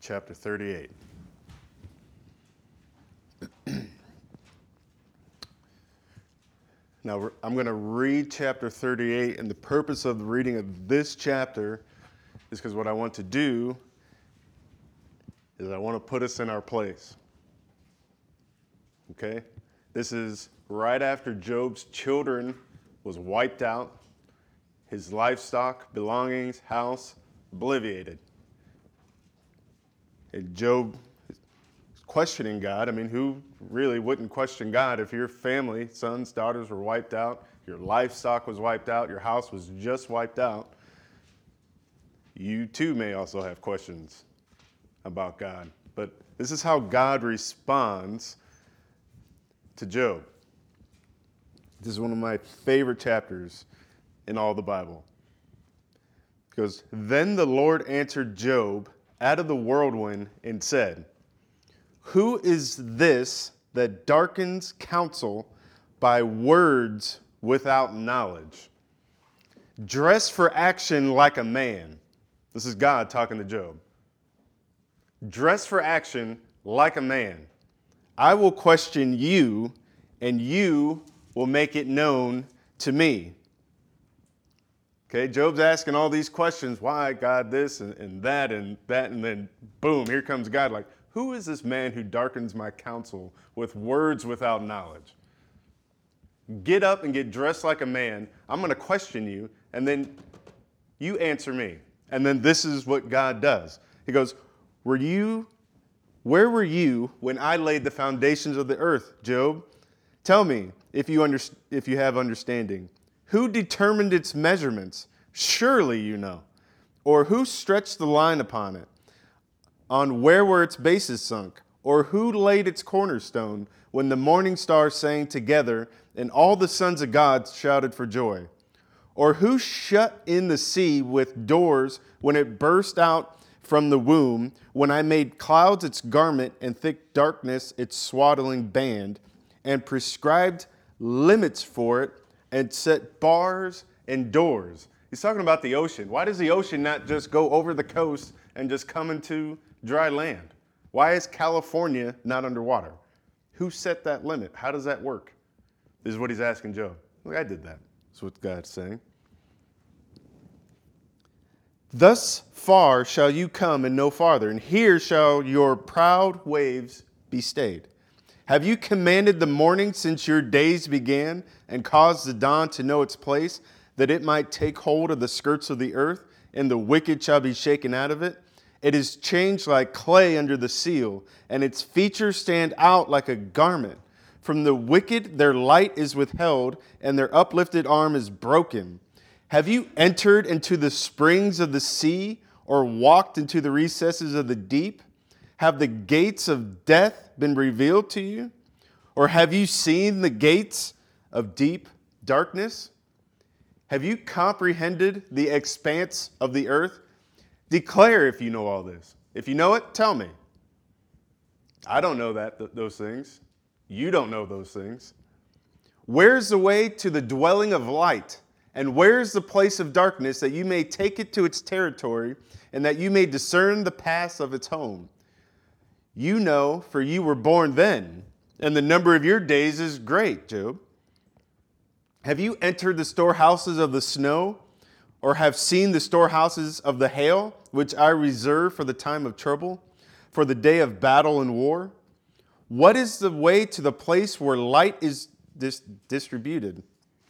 chapter 38. Now, I'm going to read chapter 38, and the purpose of the reading of this chapter is because what I want to do is I want to put us in our place. Okay? This is right after Job's children was wiped out, his livestock, belongings, house, obliviated. And Job is questioning God. I mean, who really wouldn't question God if your family, sons, daughters were wiped out, your livestock was wiped out, your house was just wiped out? You too may also have questions about God. But this is how God responds to Job. This is one of my favorite chapters in all the Bible. It goes, "Then the Lord answered Job out of the whirlwind and said, 'Who is this that darkens counsel by words without knowledge? Dress for action like a man.'" This is God talking to Job. "Dress for action like a man. I will question you, and you will make it known to me." Okay, Job's asking all these questions. Why, God, this and that, and then boom, here comes God like, who is this man who darkens my counsel with words without knowledge? Get up and get dressed like a man. I'm going to question you, and then you answer me. And then this is what God does. He goes, where were you when I laid the foundations of the earth, Job? Tell me if you have understanding. Who determined its measurements? Surely you know. Or who stretched the line upon it? On where were its bases sunk? Or who laid its cornerstone when the morning stars sang together and all the sons of God shouted for joy? Or who shut in the sea with doors when it burst out from the womb, when I made clouds its garment and thick darkness its swaddling band, and prescribed limits for it, and set bars and doors? He's talking about the ocean. Why does the ocean not just go over the coast and just come into dry land? Why is California not underwater? Who set that limit? How does that work? This is what he's asking Job. Look, I did that. That's what God's saying. "Thus far shall you come and no farther, and here shall your proud waves be stayed. Have you commanded the morning since your days began, and caused the dawn to know its place, that it might take hold of the skirts of the earth, and the wicked shall be shaken out of it? It is changed like clay under the seal, and its features stand out like a garment. From the wicked their light is withheld, and their uplifted arm is broken. Have you entered into the springs of the sea, or walked into the recesses of the deep? Have the gates of death been revealed to you? Or have you seen the gates of deep darkness? Have you comprehended the expanse of the earth? Declare if you know all this. If you know it, tell me. I don't know those things. You don't know those things. Where's the way to the dwelling of light? And where's the place of darkness, that you may take it to its territory, and that you may discern the paths of its home? You know, for you were born then, and the number of your days is great, Job. Have you entered the storehouses of the snow, or have seen the storehouses of the hail, which I reserve for the time of trouble, for the day of battle and war? What is the way to the place where light is distributed,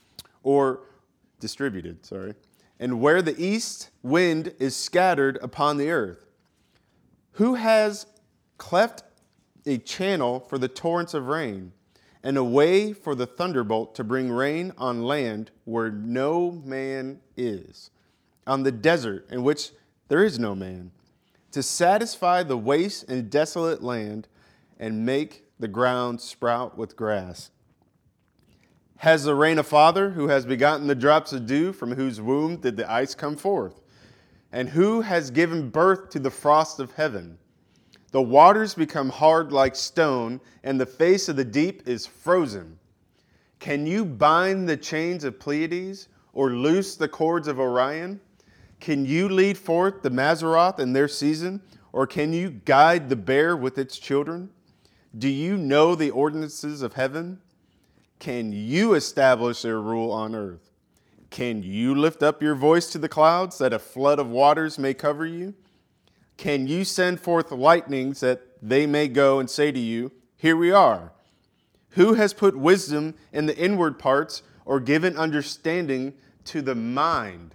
and where the east wind is scattered upon the earth? Who has cleft a channel for the torrents of rain, and a way for the thunderbolt to bring rain on land where no man is, on the desert in which there is no man, to satisfy the waste and desolate land, and make the ground sprout with grass? Has the rain a father who has begotten the drops of dew, from whose womb did the ice come forth? And who has given birth to the frost of heaven? The waters become hard like stone, and the face of the deep is frozen. Can you bind the chains of Pleiades, or loose the cords of Orion? Can you lead forth the Mazzaroth in their season, Or can you guide the bear with its children? Do you know the ordinances of heaven? Can you establish their rule on earth? Can you lift up your voice to the clouds that a flood of waters may cover you? Can you send forth lightnings that they may go and say to you, here we are? Who has put wisdom in the inward parts or given understanding to the mind?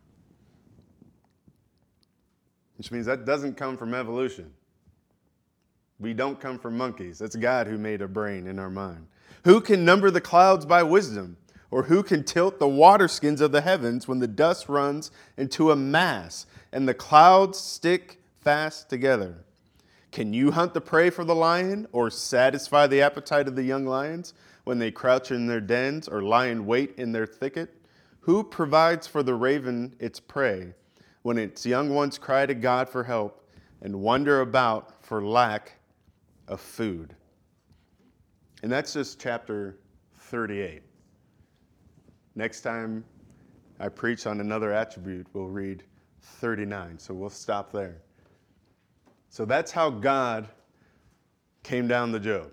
Which means that doesn't come from evolution. We don't come from monkeys. That's God who made a brain in our mind. Who can number the clouds by wisdom? Or who can tilt the water skins of the heavens when the dust runs into a mass and the clouds stick fast together? Can you hunt the prey for the lion or satisfy the appetite of the young lions when they crouch in their dens or lie in wait in their thicket? Who provides for the raven its prey when its young ones cry to God for help and wander about for lack of food? And that's just chapter 38. Next time I preach on another attribute, we'll read 39. So we'll stop there. So that's how God came down to Job.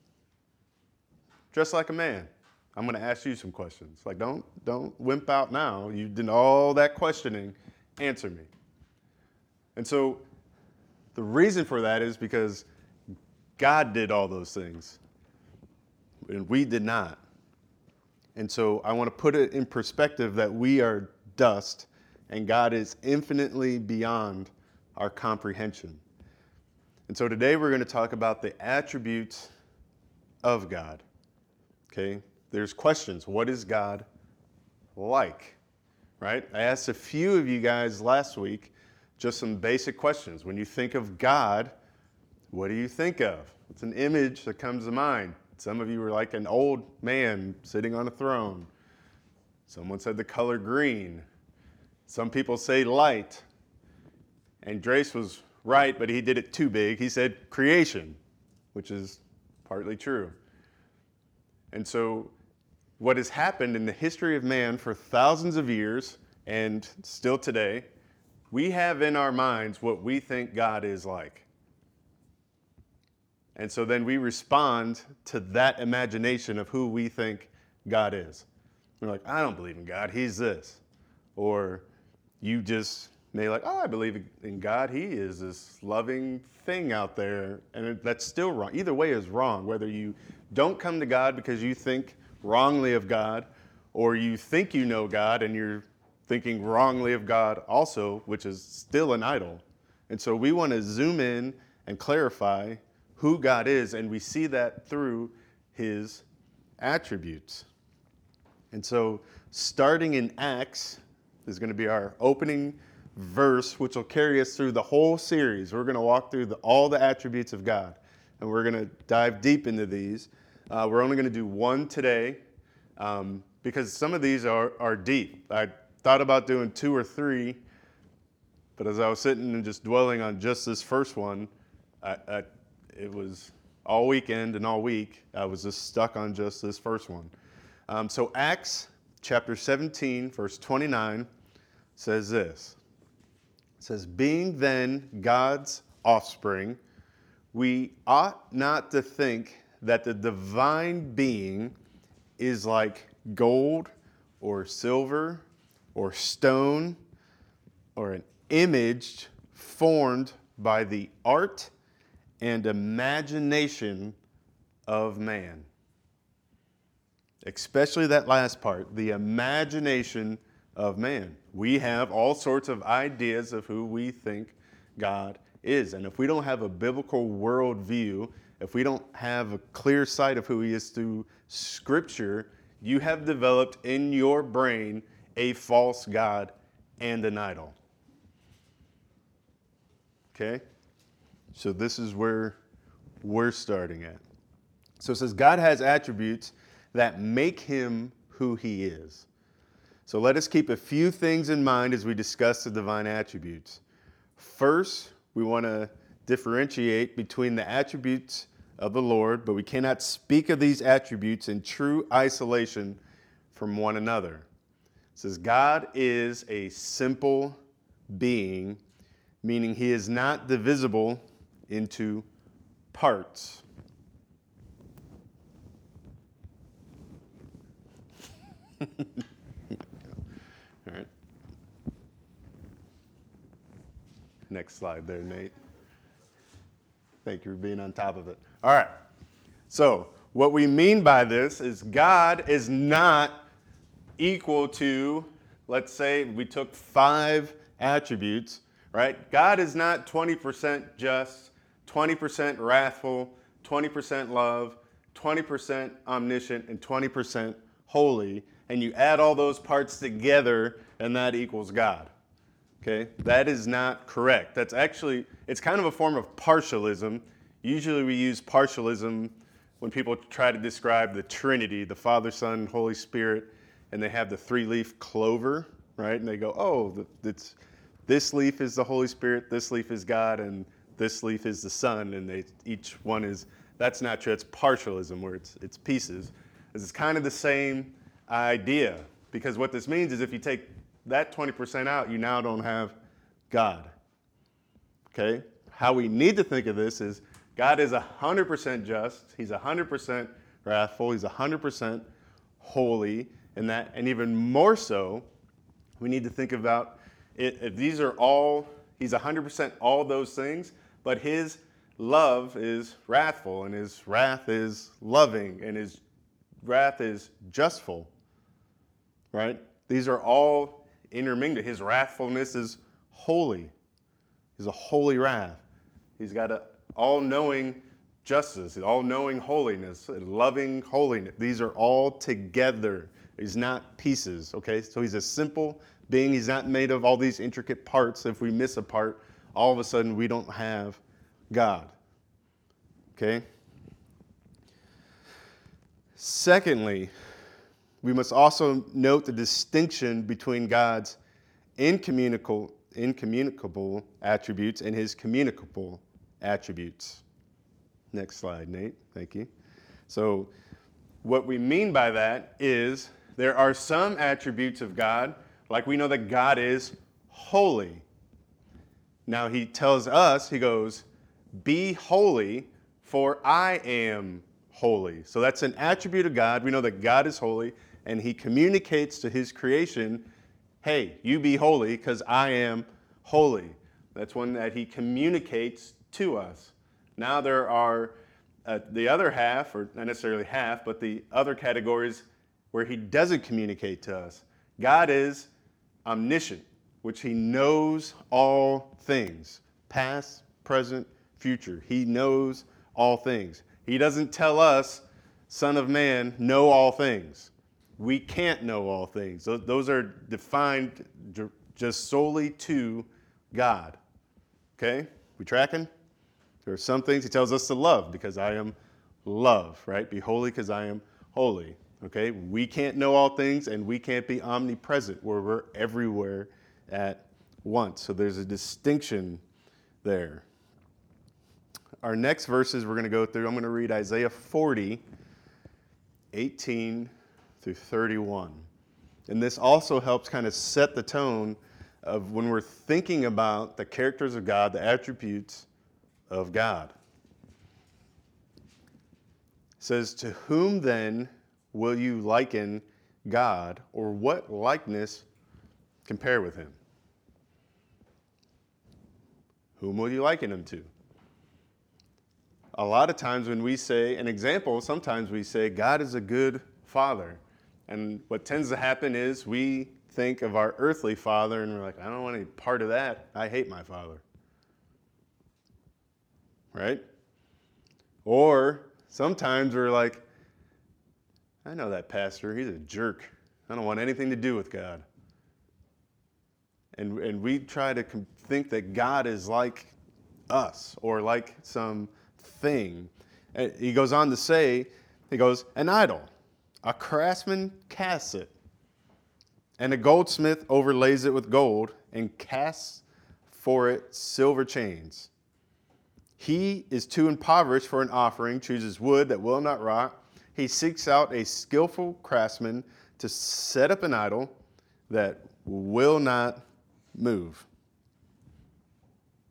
Dressed like a man. I'm going to ask you some questions. Like, don't wimp out now. You did all that questioning. Answer me. And so the reason for that is because God did all those things, and we did not. And so I want to put it in perspective that we are dust, and God is infinitely beyond our comprehension. And so today we're going to talk about the attributes of God. Okay? There's questions. What is God like? Right? I asked a few of you guys last week just some basic questions. When you think of God, what do you think of? It's an image that comes to mind. Some of you were like an old man sitting on a throne. Someone said the color green. Some people say light. And Drace was right, but he did it too big. He said creation, which is partly true. And so what has happened in the history of man for thousands of years and still today, we have in our minds what we think God is like. And so then we respond to that imagination of who we think God is. We're like, I don't believe in God, he's this. Or you just may like, oh, I believe in God, he is this loving thing out there. And that's still wrong. Either way is wrong, whether you don't come to God because you think wrongly of God, or you think you know God and you're thinking wrongly of God also, which is still an idol. And so we want to zoom in and clarify who God is, and we see that through his attributes. And so starting in Acts is going to be our opening verse, which will carry us through the whole series. We're going to walk through all the attributes of God, and we're going to dive deep into these. We're only going to do one today because some of these are deep. I thought about doing 2 or 3, but as I was sitting and just dwelling on just this first one, it was all weekend and all week, I was just stuck on just this first one. So Acts chapter 17, verse 29 says this. It says, being then God's offspring, we ought not to think that the divine being is like gold or silver or stone or an image formed by the art and imagination of man. Especially that last part, the imagination of man. We have all sorts of ideas of who we think God is. And if we don't have a biblical worldview, if we don't have a clear sight of who he is through Scripture, you have developed in your brain a false God and an idol. Okay? So this is where we're starting at. So it says God has attributes that make him who he is. So let us keep a few things in mind as we discuss the divine attributes. First, we want to differentiate between the attributes of the Lord, but we cannot speak of these attributes in true isolation from one another. It says God is a simple being meaning he is not divisible into parts. All right. Next slide there, Nate. Thank you for being on top of it. All right. So what we mean by this is God is not equal to, let's say we took 5 attributes, right? God is not 20% just, 20% wrathful, 20% love, 20% omniscient, and 20% holy. And you add all those parts together, and that equals God. Okay? That is not correct. That's actually, it's kind of a form of partialism. Usually we use partialism when people try to describe the Trinity, the Father, Son, Holy Spirit, and they have the 3-leaf clover, right? And they go, oh, this leaf is the Holy Spirit, this leaf is God, and this leaf is the Son, and each one is, that's not true. It's partialism, where it's pieces. It's kind of the same idea, because what this means is if you take that 20% out, you now don't have God. Okay? How we need to think of this is God is 100% just, he's 100% wrathful, he's 100% holy, and even more so, we need to think about it, if these are all, he's 100% all those things, but his love is wrathful, and his wrath is loving, and his wrath is justful, right? These are all intermingled. His wrathfulness is holy. He's a holy wrath. He's got an all-knowing justice, all-knowing holiness, loving holiness. These are all together. He's not pieces, okay? So he's a simple being. He's not made of all these intricate parts. If we miss a part, all of a sudden we don't have God, okay? Secondly, we must also note the distinction between God's incommunicable attributes and his communicable attributes. Next slide, Nate. Thank you. So what we mean by that is there are some attributes of God, like we know that God is holy. Now he tells us, he goes, be holy, for I am holy. So that's an attribute of God. We know that God is holy, and he communicates to his creation, hey, you be holy because I am holy. That's one that he communicates to us. Now there are the other half, or not necessarily half, but the other categories where he doesn't communicate to us. God is omniscient, which he knows all things, past, present, future. He knows all things. He doesn't tell us, Son of Man, know all things. We can't know all things. Those are defined just solely to God. Okay? We tracking? There are some things he tells us to love because I am love, right? Be holy because I am holy. Okay? We can't know all things, and we can't be omnipresent where we're everywhere at once. So there's a distinction there. Our next verses we're going to go through, I'm going to read Isaiah 40, 18 through 31. And this also helps kind of set the tone of when we're thinking about the characters of God, the attributes of God. It says, to whom then will you liken God, or what likeness compare with him? Whom will you liken him to? A lot of times when we say, an example, sometimes we say, God is a good father. And what tends to happen is we think of our earthly father and we're like, I don't want any part of that. I hate my father. Right? Or sometimes we're like, I know that pastor, he's a jerk. I don't want anything to do with God. And we try to think that God is like us or like some thing. And he goes on to say, he goes, an idol. A craftsman casts it, and a goldsmith overlays it with gold and casts for it silver chains. He is too impoverished for an offering, chooses wood that will not rot. He seeks out a skillful craftsman to set up an idol that will not move.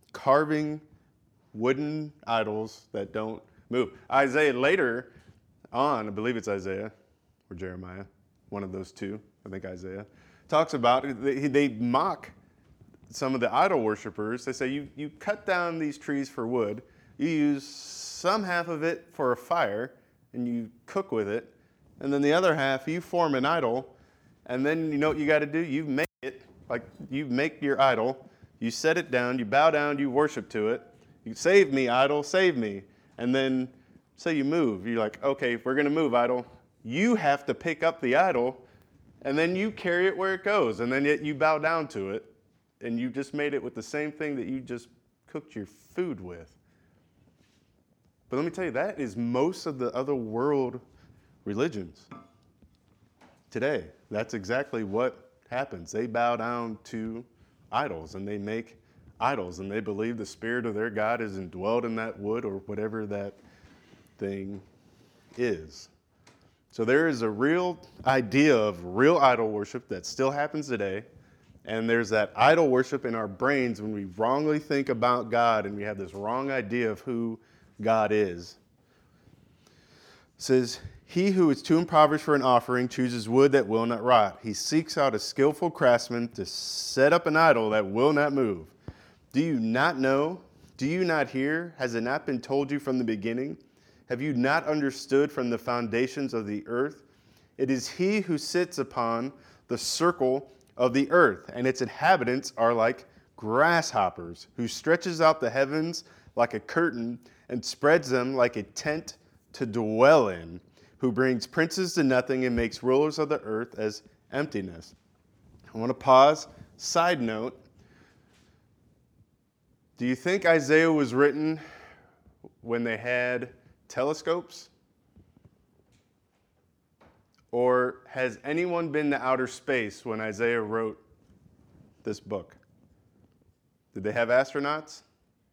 carving wooden idols that don't move. Isaiah later on, I believe it's Isaiah or Jeremiah, one of those two, I think Isaiah, talks about they mock some of the idol worshipers. They say, you cut down these trees for wood, you use some half of it for a fire, and you cook with it, and then the other half, you form an idol, and then you know what you got to do? You make it, like you make your idol, you set it down, you bow down, you worship to it, you save me, idol, save me, and then say you move. You're like, okay, if we're going to move, idol, you have to pick up the idol, and then you carry it where it goes, and then yet you bow down to it, and you just made it with the same thing that you just cooked your food with. But let me tell you, that is most of the other world religions today. That's exactly what happens. They bow down to idols, and they make idols, and they believe the spirit of their God is indwelled in that wood or whatever that thing is. So there is a real idea of real idol worship that still happens today. And there's that idol worship in our brains when we wrongly think about God and we have this wrong idea of who God is. It says, he who is too impoverished for an offering chooses wood that will not rot. He seeks out a skillful craftsman to set up an idol that will not move. Do you not know? Do you not hear? Has it not been told you from the beginning? Have you not understood from the foundations of the earth? It is he who sits upon the circle of the earth, and its inhabitants are like grasshoppers, who stretches out the heavens like a curtain and spreads them like a tent to dwell in, who brings princes to nothing and makes rulers of the earth as emptiness. I want to pause. Side note, do you think Isaiah was written when they had telescopes? Or has anyone been to outer space when Isaiah wrote this book? Did they have astronauts?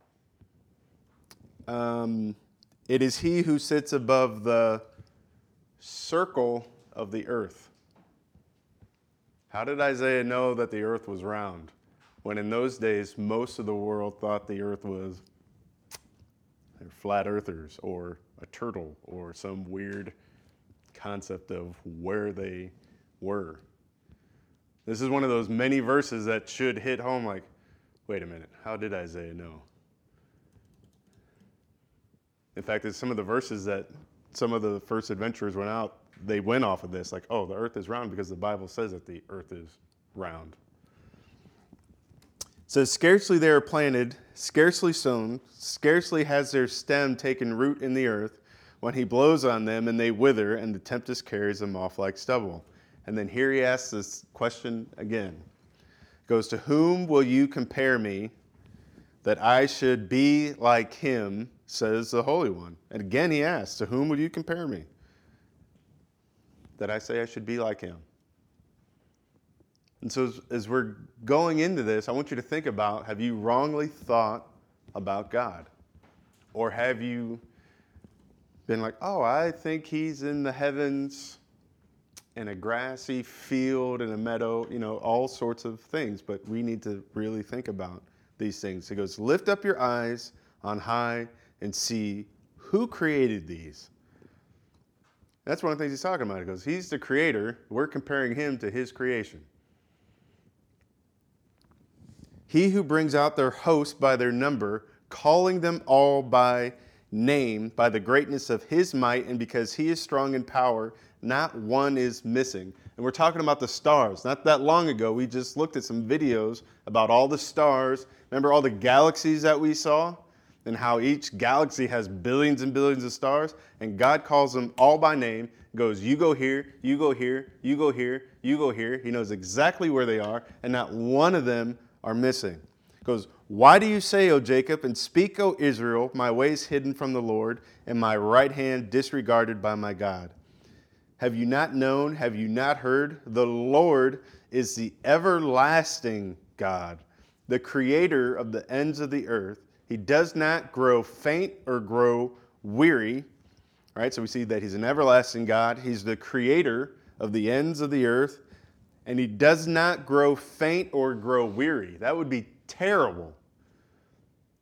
It is he who sits above the circle of the earth. How did Isaiah know that the earth was round? When in those days, most of the world thought the earth was flat earthers or a turtle or some weird concept of where they were. This is one of those many verses that should hit home like, wait a minute, how did Isaiah know? In fact, it's some of the verses that some of the first adventurers went out, they went off of this, like, oh, the earth is round because the Bible says that the earth is round. It says, scarcely they are planted, scarcely sown, scarcely has their stem taken root in the earth, when he blows on them and they wither, and the tempest carries them off like stubble. And then here he asks this question again. It goes, to whom will you compare me that I should be like him, says the Holy One. And again he asks, to whom will you compare me that I say I should be like him? And so as we're going into this, I want you to think about, have you wrongly thought about God? Or have you been like, oh, I think he's in the heavens, in a grassy field, in a meadow, all sorts of things. But we need to really think about these things. He goes, lift up your eyes on high and see who created these. That's one of the things he's talking about. He goes, he's the creator. We're comparing him to his creation. He who brings out their host by their number, calling them all by name, by the greatness of his might, and because he is strong in power, not one is missing. And we're talking about the stars. Not that long ago, we just looked at some videos about all the stars. Remember all the galaxies that we saw? And how each galaxy has billions and billions of stars? And God calls them all by name, goes, you go here, you go here, you go here, you go here. He knows exactly where they are, and not one of them are missing. Goes, why do you say, O Jacob, and speak, O Israel, my ways hidden from the Lord, and my right hand disregarded by my God? Have you not known? Have you not heard? The Lord is the everlasting God, the creator of the ends of the earth. He does not grow faint or grow weary. All right, so we see that he's an everlasting God. He's the creator of the ends of the earth, and he does not grow faint or grow weary. That would be terrible.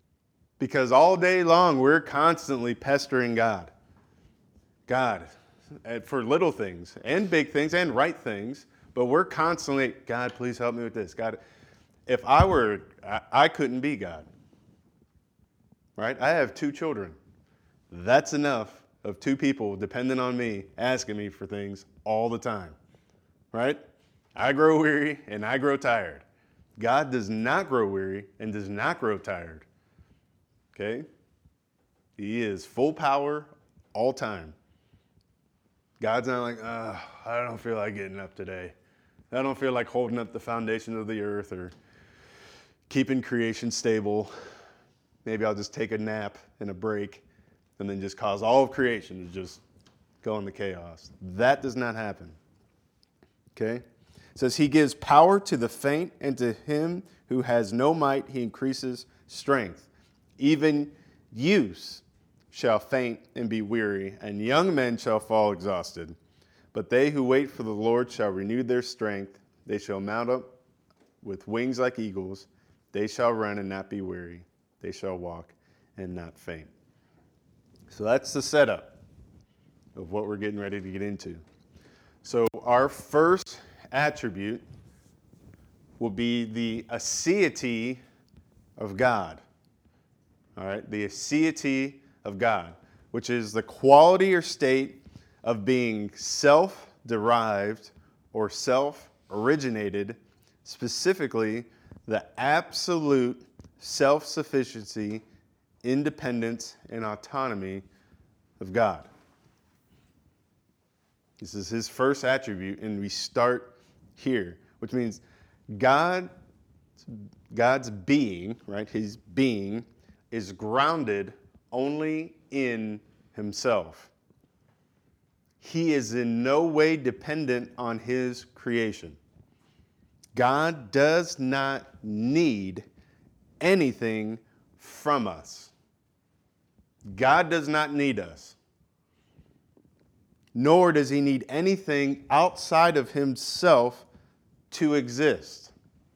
Because all day long, we're constantly pestering God. God, for little things and big things and right things, but we're constantly, God, please help me with this. God, if I couldn't be God, right? I have 2 children. That's enough of 2 people dependent on me, asking me for things all the time, right? I grow weary and I grow tired. God does not grow weary and does not grow tired, okay? He is full power all time. God's not like, I don't feel like getting up today. I don't feel like holding up the foundation of the earth or keeping creation stable. Maybe I'll just take a nap and a break and then just cause all of creation to just go into chaos. That does not happen. Okay? It says, he gives power to the faint, and to him who has no might, he increases strength. Even youths shall faint and be weary, and young men shall fall exhausted. But they who wait for the Lord shall renew their strength. They shall mount up with wings like eagles. They shall run and not be weary. They shall walk and not faint. So that's the setup of what we're getting ready to get into. So our first attribute will be the aseity of God. All right, the aseity of God, which is the quality or state of being self-derived or self-originated, specifically the absolute self-sufficiency, independence, and autonomy of God. This is his first attribute, and we start here, which means God's being, right, his being, is grounded only in himself. He is in no way dependent on his creation. God does not need anything from us. God does not need us. Nor does he need anything outside of himself to exist.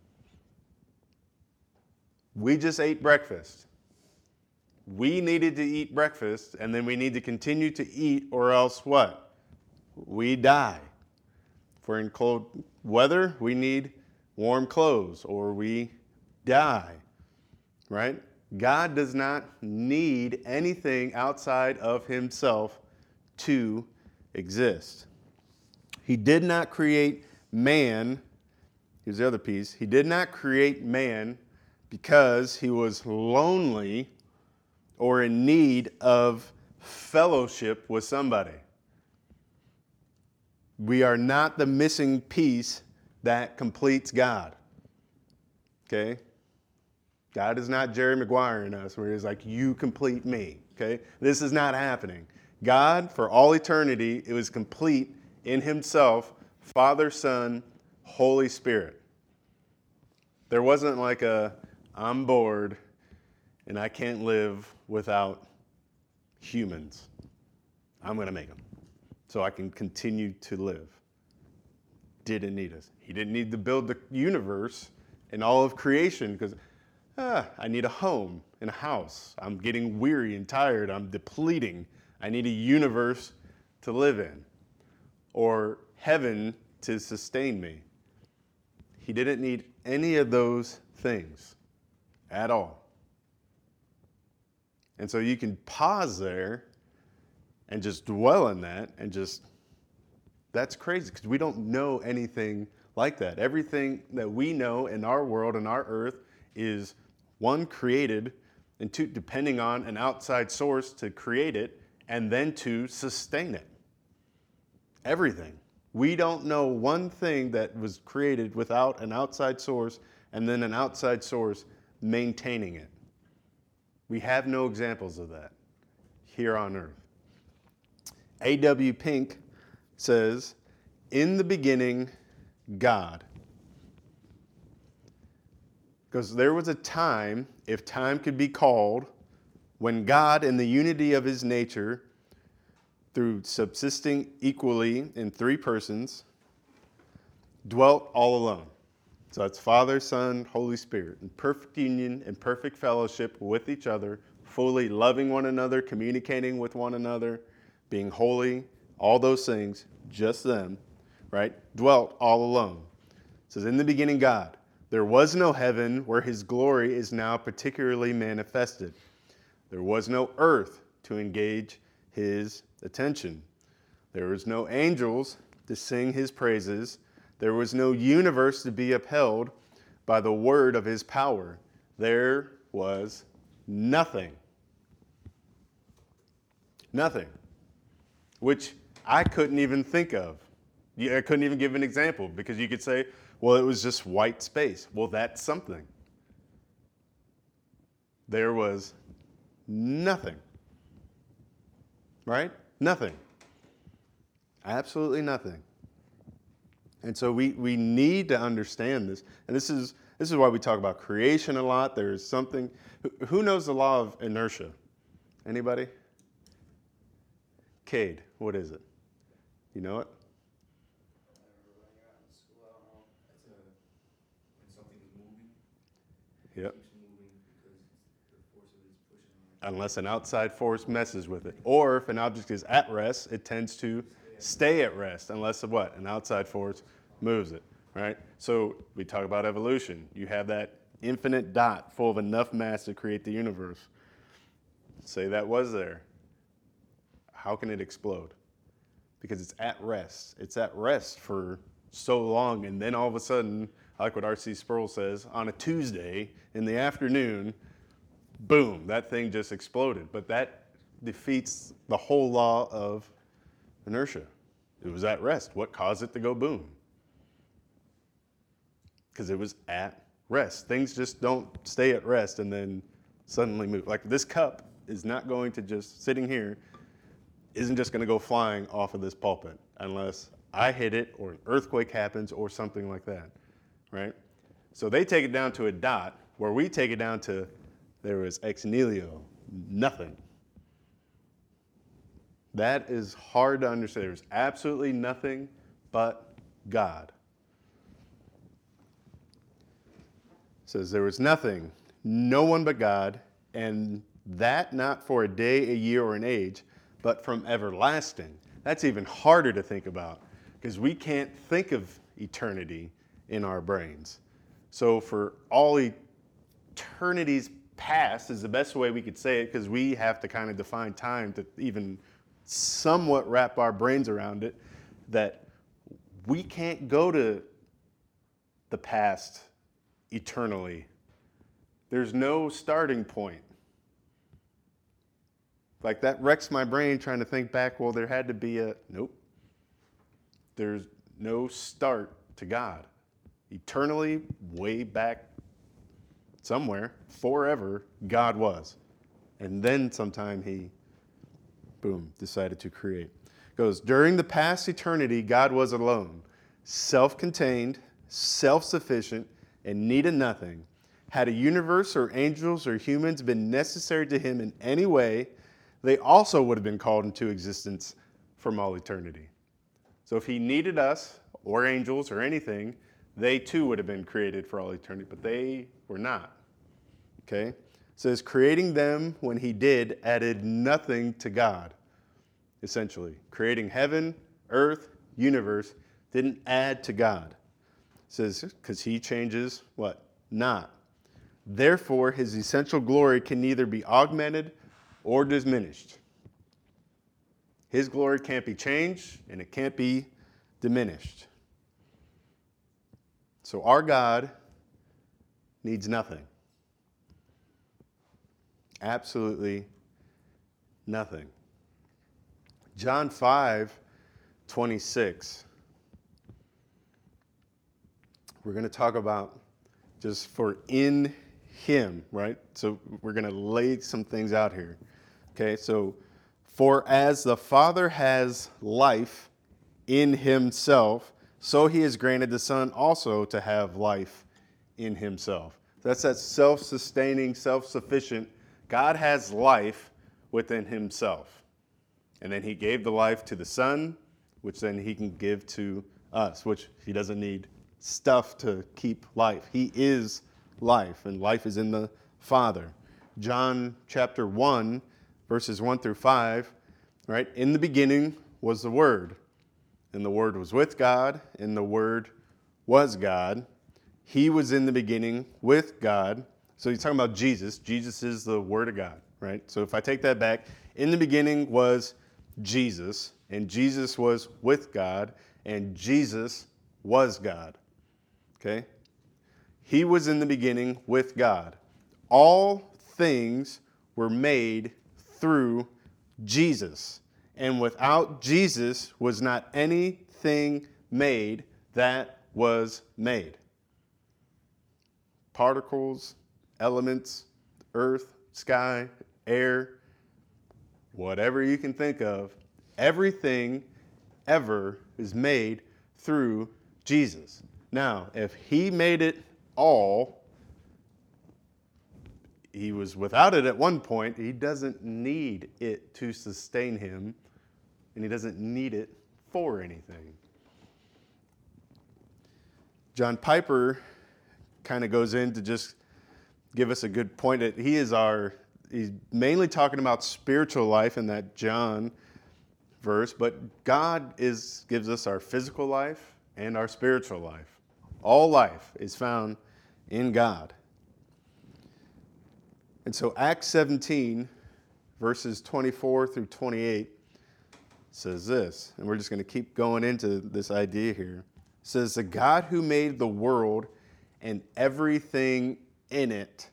We just ate breakfast. We needed to eat breakfast, and then we need to continue to eat, or else what? We die. If we're in cold weather, we need warm clothes, or we die, right? God does not need anything outside of himself to exist. He did not create man. Here's the other piece. He did not create man because he was lonely or in need of fellowship with somebody. We are not the missing piece that completes God. Okay? God is not Jerry Maguire in us, where he's like, you complete me. Okay? This is not happening. God, for all eternity, it was complete in himself, Father, Son, Holy Spirit. There wasn't like I'm bored and I can't live without humans. I'm going to make them so I can continue to live. Didn't need us. He didn't need to build the universe and all of creation because I need a home and a house. I'm getting weary and tired. I'm depleting. I need a universe to live in or heaven to sustain me. He didn't need any of those things at all. And so you can pause there and just dwell in that and just, that's crazy because we don't know anything like that. Everything that we know in our world and our earth is, one, created, and two, depending on an outside source to create it, and then to sustain it. Everything. We don't know one thing that was created without an outside source and then an outside source maintaining it. We have no examples of that here on earth. A.W. Pink says, in the beginning, God. Because there was a time, if time could be called, when God, in the unity of his nature, through subsisting equally in 3 persons, dwelt all alone. So that's Father, Son, Holy Spirit, in perfect union and perfect fellowship with each other fully loving one another, communicating with one another, being holy, all those things, just them, right? Dwelt all alone. It says, in the beginning, God. There was no heaven where his glory is now particularly manifested. There was no earth to engage his attention. There was no angels to sing his praises. There was no universe to be upheld by the word of his power. There was nothing. Nothing. Which I couldn't even think of. I couldn't even give an example because you could say, well, it was just white space. Well, that's something. There was nothing. Right? Nothing. Absolutely nothing. And so we need to understand this. And this is why we talk about creation a lot. There's something. Who knows the law of inertia? Anybody? Cade, what is it? You know it? Yep. Unless an outside force messes with it. Or if an object is at rest, it tends to stay at rest unless what? An outside force moves it, right? So we talk about evolution. You have that infinite dot full of enough mass to create the universe. Say that was there. How can it explode? Because it's at rest. It's at rest for so long, and then all of a sudden, like what R.C. Sproul says, on a Tuesday in the afternoon, boom, that thing just exploded. But that defeats the whole law of inertia. It was at rest. What caused it to go boom? Because it was at rest. Things just don't stay at rest and then suddenly move. Like this cup is not going to just, sitting here, isn't just going to go flying off of this pulpit unless I hit it or an earthquake happens or something like that, right? So they take it down to a dot where we take it down to there was ex nihilo, nothing. That is hard to understand. There's absolutely nothing but God. It says there was nothing, no one but God, and that not for a day, a year, or an age, but from everlasting. That's even harder to think about because we can't think of eternity in our brains. So for all eternities past is the best way we could say it because we have to kind of define time to even somewhat wrap our brains around it, that we can't go to the past eternally. There's no starting point. Like that wrecks my brain trying to think back, well, there had to be nope. There's no start to God. Eternally, way back somewhere, forever, God was. And then sometime he, boom, decided to create. It goes, during the past eternity, God was alone, self-contained, self-sufficient, and needed nothing. Had a universe or angels or humans been necessary to him in any way, they also would have been called into existence from all eternity. So if he needed us or angels or anything, they too would have been created for all eternity, but they were not. Okay? It says, creating them when he did added nothing to God, essentially. Creating heaven, earth, universe didn't add to God. It says, because he changes what? Not. Therefore, his essential glory can neither be augmented or diminished. His glory can't be changed and it can't be diminished. So our God needs nothing. Absolutely nothing. John 5:26. We're going to talk about just for in him, right? So we're going to lay some things out here. Okay, so for as the Father has life in himself, so he has granted the Son also to have life in himself. That's that self-sustaining, self-sufficient. God has life within himself. And then he gave the life to the Son, which then he can give to us, which he doesn't need stuff to keep life. He is life, and life is in the Father. John chapter 1, verses 1 through 5, right? In the beginning was the Word, and the Word was with God, and the Word was God. He was in the beginning with God. So he's talking about Jesus. Jesus is the Word of God, right? So if I take that back, in the beginning was Jesus, and Jesus was with God, and Jesus was God, okay? He was in the beginning with God. All things were made through Jesus, and without Jesus was not anything made that was made. Particles, elements, earth, sky, air, whatever you can think of, everything ever is made through Jesus. Now, if he made it all, he was without it at one point. He doesn't need it to sustain him, and he doesn't need it for anything. John Piper kind of goes in to just give us a good point that he's mainly talking about spiritual life in that John verse, but God gives us our physical life and our spiritual life. All life is found in God. And so Acts 17, verses 24 through 28 says this, and we're just going to keep going into this idea here. It says, the God who made the world and everything in it.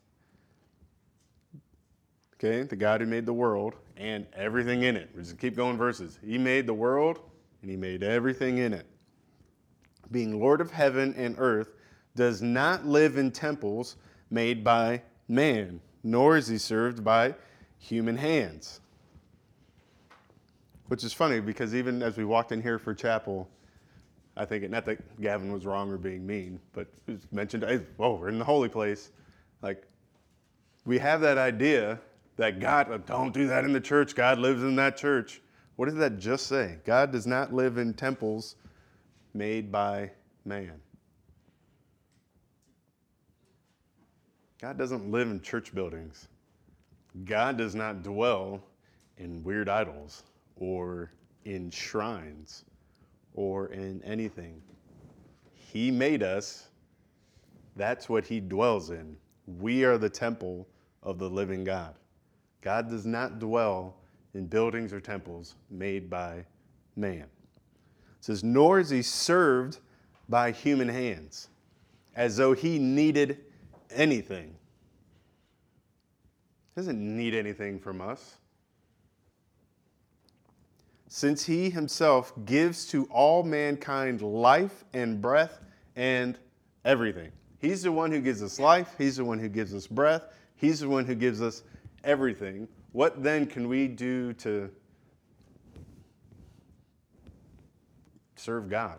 Okay, the God who made the world and everything in it. We just keep going verses. He made the world and he made everything in it. Being Lord of heaven and earth, does not live in temples made by man, nor is he served by human hands. Which is funny because even as we walked in here for chapel, I think, not that Gavin was wrong or being mean, but it was mentioned, hey, whoa, we're in the holy place. Like, we have that idea that God, don't do that in the church. God lives in that church. What does that just say? God does not live in temples made by man. God doesn't live in church buildings. God does not dwell in weird idols or in shrines or in anything. He made us. That's what he dwells in. We are the temple of the living God. God does not dwell in buildings or temples made by man. It says, nor is he served by human hands, as though he needed anything. He doesn't need anything from us. Since he himself gives to all mankind life and breath and everything. He's the one who gives us life. He's the one who gives us breath. He's the one who gives us everything. What then can we do to serve God?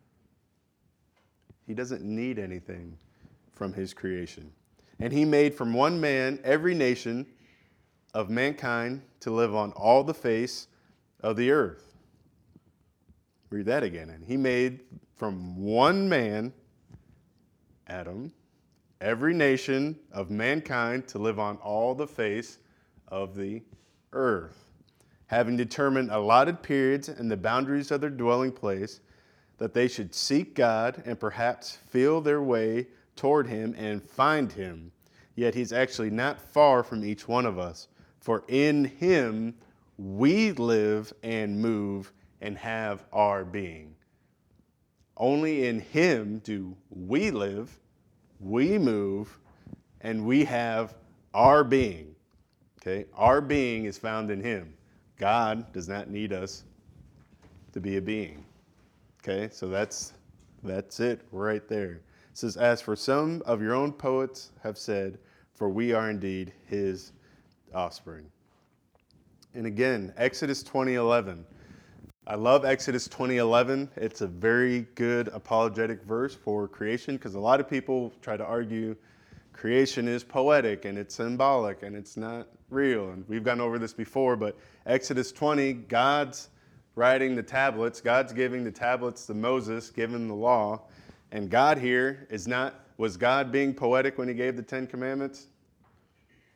He doesn't need anything from his creation. And he made from one man every nation of mankind to live on all the face of the earth. Read that again. And he made from one man, Adam, every nation of mankind to live on all the face of the earth, having determined allotted periods and the boundaries of their dwelling place, that they should seek God and perhaps feel their way toward him and find him. Yet he's actually not far from each one of us. For in him we live and move and have our being. Only in him do we live, we move, and we have our being. Okay? Our being is found in him. God does not need us to be a being. Okay? So that's it right there. It says, as for some of your own poets have said, for we are indeed his offspring. And again, Exodus 20:11. I love Exodus 20:11. It's a very good apologetic verse for creation because a lot of people try to argue creation is poetic and it's symbolic and it's not real. And we've gone over this before, but Exodus 20, God's writing the tablets. God's giving the tablets to Moses, giving the law. And God here was God being poetic when he gave the Ten Commandments?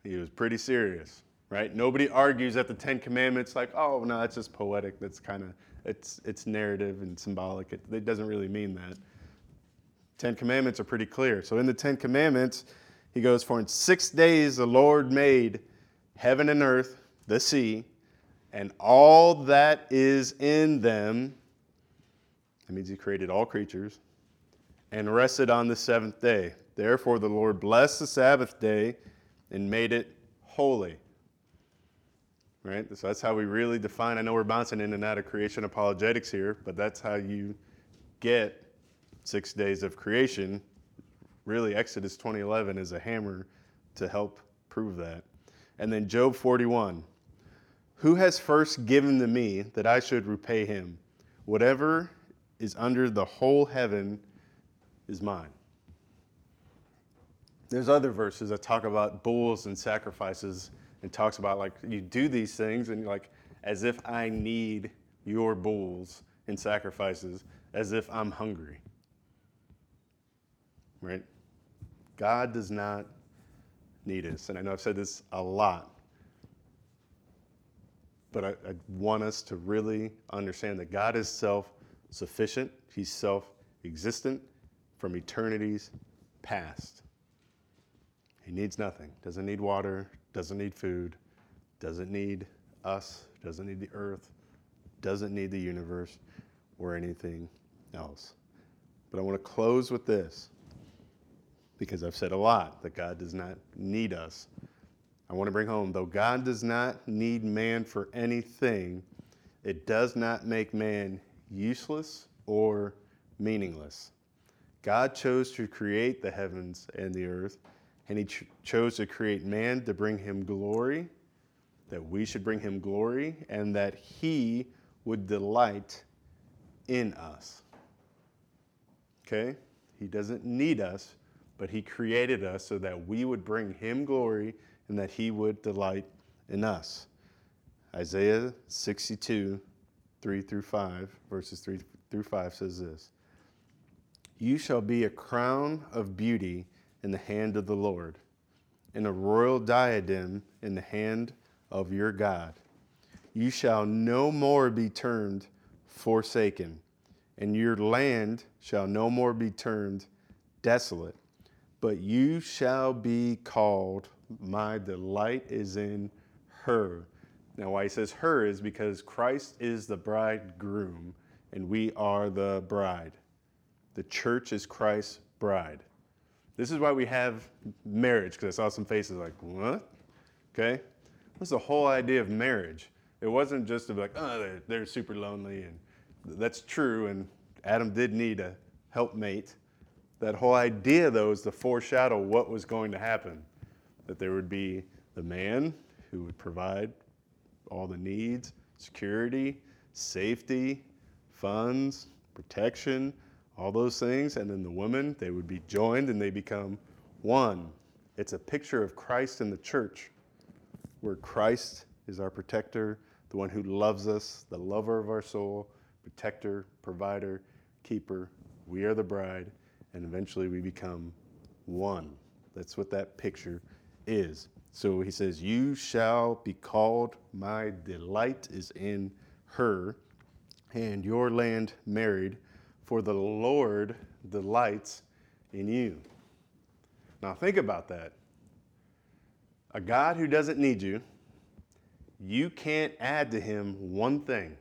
He was pretty serious, right? Nobody argues at the Ten Commandments like, oh, no, that's just poetic. That's kind of, it's narrative and symbolic. It doesn't really mean that. Ten Commandments are pretty clear. So in the Ten Commandments, he goes, for in 6 days the Lord made heaven and earth, the sea, and all that is in them. That means he created all creatures, and rested on the seventh day. Therefore the Lord blessed the Sabbath day and made it holy. Right? So that's how we really define. I know we're bouncing in and out of creation apologetics here, but that's how you get 6 days of creation. Really, Exodus 20:11 is a hammer to help prove that. And then Job 41. Who has first given to me that I should repay him? Whatever is under the whole heaven is mine. There's other verses that talk about bulls and sacrifices and talks about like you do these things and like as if I need your bulls and sacrifices, as if I'm hungry. Right? God does not need us. And I know I've said this a lot, but I want us to really understand that God is self-sufficient. He's self-existent from eternity's past. He needs nothing. Doesn't need water, doesn't need food, doesn't need us, doesn't need the earth, doesn't need the universe or anything else. But I want to close with this, because I've said a lot that God does not need us. I want to bring home, though God does not need man for anything, it does not make man useless or meaningless. God chose to create the heavens and the earth, and he chose to create man to bring him glory, that we should bring him glory, and that he would delight in us. Okay? He doesn't need us, but he created us so that we would bring him glory and that he would delight in us. Isaiah 62, 3-5, verses 3-5 says this. You shall be a crown of beauty in the hand of the Lord, and a royal diadem in the hand of your God. You shall no more be termed forsaken, and your land shall no more be termed desolate, but you shall be called, my delight is in her. Now, why he says her is because Christ is the bridegroom, and we are the bride. The church is Christ's bride. This is why we have marriage, because I saw some faces like, what? Okay? What's the whole idea of marriage? It wasn't just to be like, oh, they're super lonely, and that's true, and Adam did need a helpmate. That whole idea, though, is to foreshadow what was going to happen. That there would be the man who would provide all the needs, security, safety, funds, protection, all those things. And then the woman, they would be joined and they become one. It's a picture of Christ in the church, where Christ is our protector, the one who loves us, the lover of our soul, protector, provider, keeper. We are the bride. And eventually we become one. That's what that picture is. So he says, you shall be called, my delight is in her, and your land married, for the Lord delights in you. Now think about that. A God who doesn't need you, you can't add to him one thing.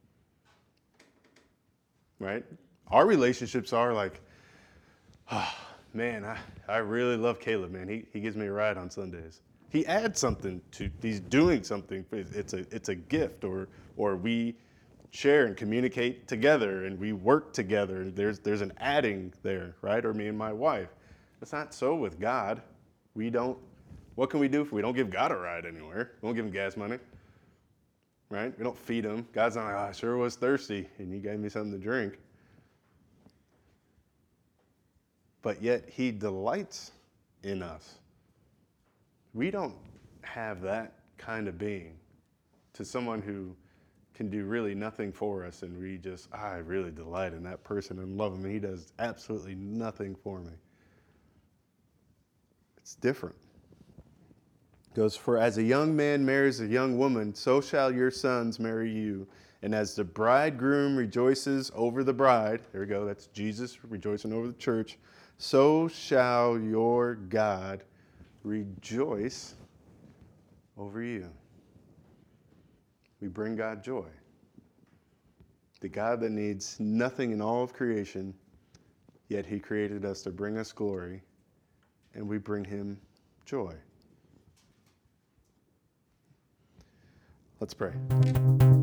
Right? Our relationships are like, oh, man, I really love Caleb, man. He gives me a ride on Sundays. He adds something to, he's doing something. It's a gift, or we share and communicate together and we work together. There's an adding there, right? Or me and my wife. It's not so with God. What can we do if we don't give God a ride anywhere? We don't give him gas money, right? We don't feed him. God's not like, oh, I sure was thirsty and you gave me something to drink. But yet he delights in us. We don't have that kind of being to someone who can do really nothing for us, and we just, I really delight in that person and love him, and he does absolutely nothing for me. It's different. Goes, for as a young man marries a young woman, so shall your sons marry you. And as the bridegroom rejoices over the bride, there we go, that's Jesus rejoicing over the church, so shall your God rejoice over you. We bring God joy. The God that needs nothing in all of creation, yet he created us to bring us glory, and we bring him joy. Let's pray.